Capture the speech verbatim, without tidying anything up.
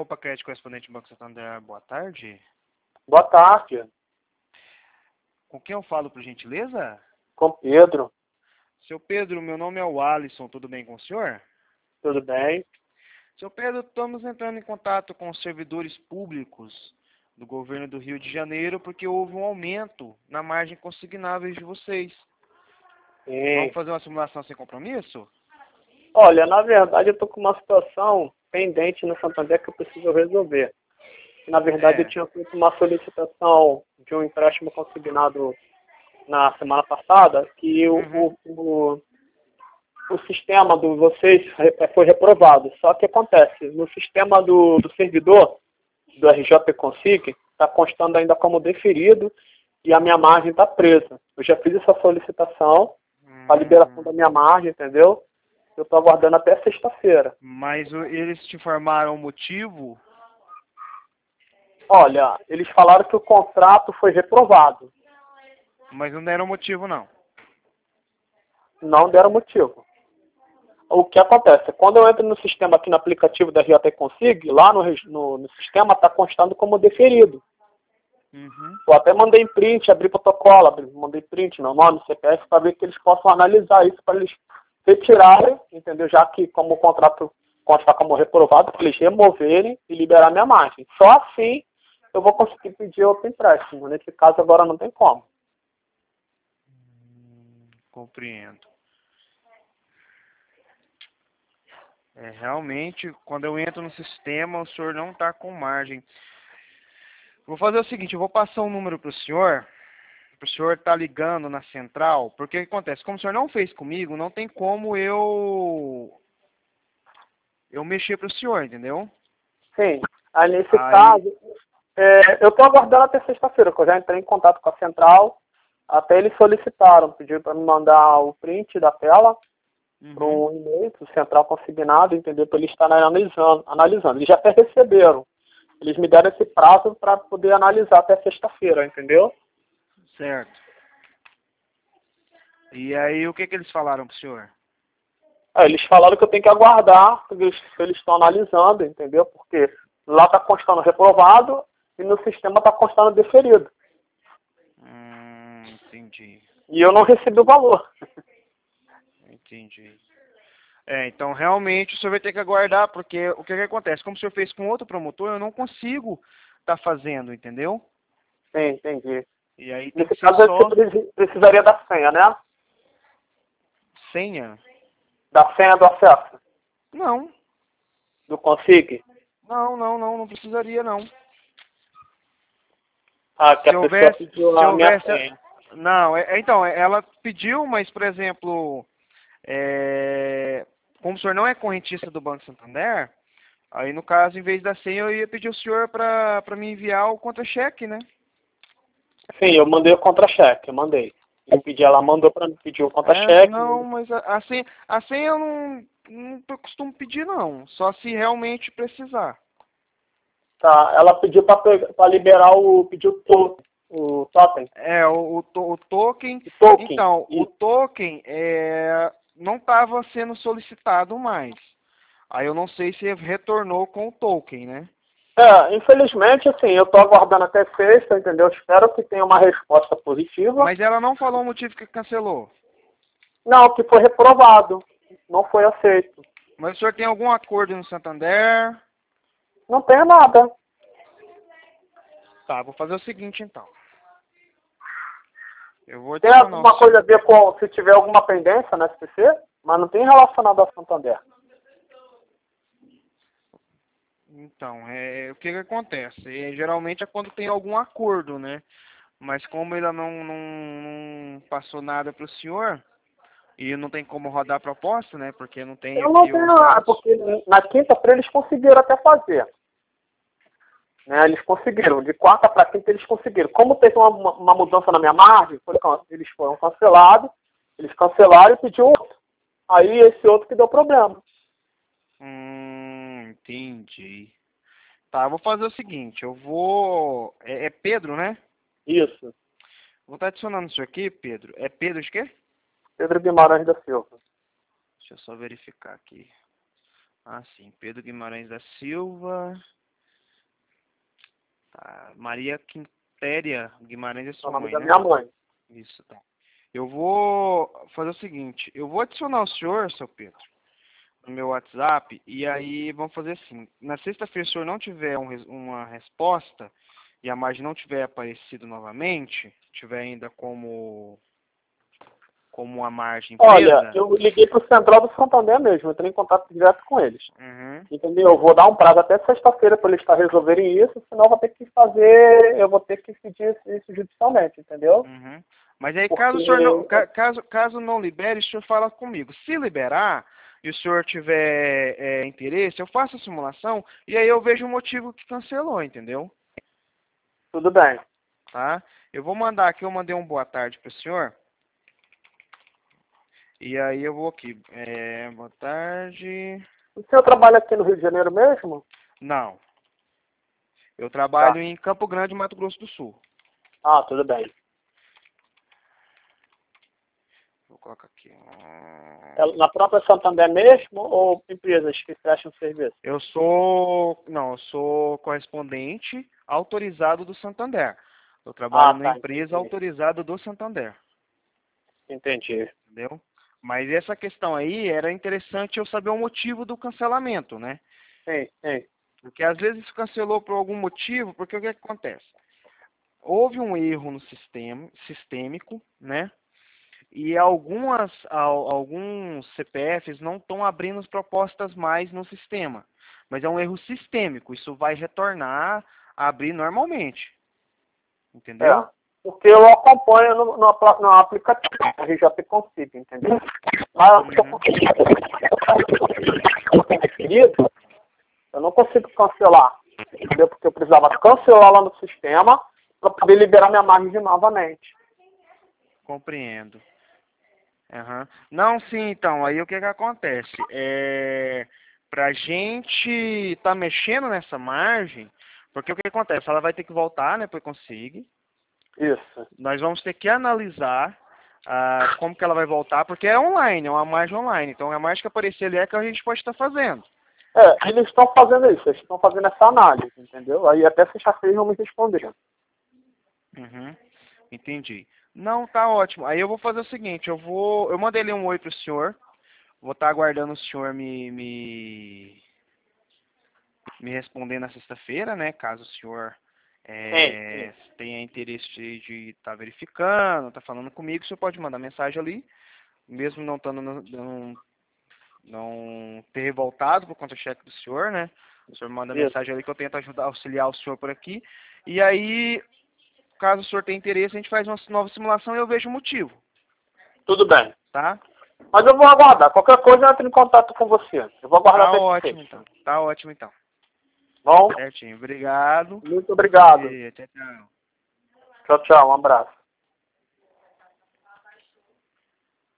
Opa, crédito correspondente do Banco Santander, boa tarde. Boa tarde, Com quem eu falo, por gentileza? com Pedro. Seu Pedro, meu nome é o Alisson, tudo bem com o senhor? Tudo bem? Seu Pedro, estamos entrando em contato com os servidores públicos do governo do Rio de Janeiro porque houve um aumento na margem consignáveis de vocês. Vamos Sim. fazer uma simulação sem compromisso? Olha, na verdade eu estou com uma situação pendente no Santander que eu preciso resolver. Na verdade É. eu tinha feito uma solicitação de um empréstimo consignado na semana passada que o, Uhum. o, o, o sistema de vocês re- foi reprovado. Só que acontece, no sistema do, do servidor, do R J Consig, está constando ainda como deferido e a minha margem está presa. Eu já fiz essa solicitação para liberação Hum, da minha margem, entendeu? Eu estou aguardando até sexta-feira. mas o- eles te informaram o motivo? Olha, eles falaram que o contrato foi reprovado. Mas não deram motivo, não. Não deram motivo. O que acontece? Quando eu entro no sistema aqui no aplicativo da R J Consig, lá no, reg- no, no sistema está constando como deferido. Uhum. Eu até mandei print, abri protocolo, abri, mandei print, meu nome, C P F, para ver que eles possam analisar isso, para eles retirarem, entendeu? Já que como o contrato consta como reprovado, para eles removerem e liberar minha margem. Só assim eu vou conseguir pedir outro empréstimo. Nesse caso agora não tem como. Hum, compreendo. É, realmente, quando eu entro no sistema, o senhor não está com margem. Vou fazer o seguinte, eu vou passar um número para o senhor, para o senhor estar ligando na central, porque o que acontece? Como o senhor não fez comigo, não tem como eu eu mexer para o senhor, entendeu? Sim. Aí nesse Aí, caso, é, eu estou aguardando até sexta-feira, que eu já entrei em contato com a central. Até eles solicitaram, pediram para me mandar o print da tela para uhum, o e-mail, para o central consignado, entendeu? Para eles estarem analisando, analisando. Eles já até receberam. Eles me deram esse prazo para poder analisar até sexta-feira, entendeu? certo. E aí, o que que eles falaram para o senhor? Aí eles falaram que eu tenho que aguardar, porque eles eles estão analisando, entendeu? Porque lá está constando reprovado e no sistema está constando deferido. Hum, entendi, E eu não recebi o valor. entendi. É, então realmente o senhor vai ter que aguardar, porque o que que acontece? Como o senhor fez com outro promotor, eu não consigo estar fazendo, entendeu? Sim, entendi. E aí tem Nesse que ser caso, você só preci- precisaria da senha, né? senha. Da senha do acesso, Não, do Consig. não, não, não, não precisaria não. Ah, que Se a pessoa houvesse, pediu se a minha houvesse, senha. não, é, é, então, é, ela pediu, mas por exemplo, é, como o senhor não é correntista do Banco Santander, aí no caso, em vez da senha, eu ia pedir o senhor para para me enviar o contra-cheque, né? Sim, eu mandei o contra-cheque, eu mandei. Eu pedi, ela mandou para me pedir o É, contra-cheque. não, mas a, a senha, a senha eu não, não costumo pedir não, só se realmente precisar. Tá, ela pediu para liberar o, pediu o, to- o token. É, o, o, to- o token, O token. então, o E, token é, não estava sendo solicitado mais. Aí eu não sei se retornou com o token, né? é, infelizmente, assim, eu estou aguardando até sexta, entendeu? Espero que tenha uma resposta positiva. Mas ela não falou o motivo que cancelou. Não, que foi reprovado. Não foi aceito. Mas o senhor tem algum acordo no Santander? Não tenho nada. Tá, vou fazer o seguinte então. Eu vou Tem adicionar o alguma senhor. coisa a ver com se tiver alguma pendência na S P C, mas não tem relacionado ao Santander. Então, é, o que que acontece? É, geralmente é quando tem algum acordo, né? Mas como ainda não, não, não passou nada para o senhor, e não tem como rodar a proposta, né? Porque não tem Eu não aqui tenho os nada, dados. porque na quinta-feira eles conseguiram até fazer. Né? Eles conseguiram, de quarta para quinta eles conseguiram. Como teve uma, uma uma mudança na minha margem, foi can- eles foram cancelados, eles cancelaram e pediu outro. Aí esse outro que deu problema. Hum, entendi. Tá, eu vou fazer o seguinte, eu vou... É, é Pedro, né? Isso. Vou estar adicionando isso aqui, Pedro. É Pedro de quê? Pedro Guimarães da Silva. Deixa eu só verificar aqui. Ah, sim. Pedro Guimarães da Silva. Tá. Maria Quintéria Guimarães é É o sua nome mãe, da né? minha mãe. Isso, tá. Eu vou fazer o seguinte, eu vou adicionar o senhor, seu Pedro, no meu WhatsApp, e aí vamos fazer assim. Na sexta-feira, se o senhor não tiver um res- uma resposta e a margem não tiver aparecido novamente, tiver ainda como, como a margem Olha, presa, eu liguei pro Central do Santander mesmo, eu entrei em contato direto com eles. uhum, Entendeu? Eu vou dar um prazo até sexta-feira para eles estar resolverem isso, senão eu vou ter que fazer, eu vou ter que pedir isso judicialmente, entendeu? uhum. Mas aí, caso o senhor não, Porque, ca- caso, caso não libere, o senhor fala comigo. Se liberar e o senhor tiver é, interesse, eu faço a simulação e aí eu vejo o motivo que cancelou, entendeu? tudo bem. Tá? Eu vou mandar aqui, eu mandei um boa tarde para o senhor. E aí eu vou aqui. É, boa tarde. O senhor trabalha aqui no Rio de Janeiro mesmo? Não. Eu Tá. trabalho em Campo Grande, Mato Grosso do Sul. Ah, tudo bem. Vou colocar aqui. É na própria Santander mesmo ou empresas que prestam serviço? Eu sou. Não, eu sou correspondente autorizado do Santander. Eu trabalho Ah, na tá, empresa entendi. autorizada do Santander. Entendi. Entendeu? Mas essa questão aí era interessante eu saber o motivo do cancelamento, né? Sim, sim. Porque às vezes cancelou por algum motivo, porque o que acontece? Houve um erro no sistema, sistêmico, né? E algumas, al- alguns C P Fs não estão abrindo as propostas mais no sistema. Mas é um erro sistêmico. Isso vai retornar a abrir normalmente. Entendeu? É. Porque eu acompanho no, no, apla- no aplicativo, a R J Consigo, entendeu? Mas Uhum. querido, eu não consigo cancelar, entendeu? Porque eu precisava cancelar lá no sistema para poder liberar minha margem novamente. Compreendo. Aham. Não, sim, então, aí o que que acontece? É, pra gente tá mexendo nessa margem, porque o que acontece? Ela vai ter que voltar, né, para o Consig. Isso. Nós vamos ter que analisar ah, como que ela vai voltar, porque é online, é uma margem online. Então, a margem que aparecer ali é que a gente pode estar fazendo. É, eles estão fazendo isso, eles estão fazendo essa análise, entendeu? Aí até sexta-feira vão me responder. Uhum, entendi. Não, tá ótimo. Aí eu vou fazer o seguinte, eu vou, eu mandei ali um oi pro senhor. Vou estar aguardando o senhor me, me, me responder na sexta-feira, né? Caso o senhor Sim, é, sim. tenha interesse de estar verificando, tá falando comigo, o senhor pode mandar mensagem ali, mesmo não estando no- não, não ter revoltado por conta do cheque do senhor, né? O senhor manda Isso. mensagem ali que eu tento ajudar, auxiliar o senhor por aqui. E aí, caso o senhor tenha interesse, a gente faz uma nova simulação e eu vejo o motivo, Tudo bem. tá? Mas eu vou aguardar. Qualquer coisa eu entro em contato com você. Eu vou aguardar Tá até ótimo sexta. então. Tá ótimo então. Bom, Certinho. Obrigado. muito Bom obrigado. dia. Tchau, tchau. Tchau, tchau. Um abraço.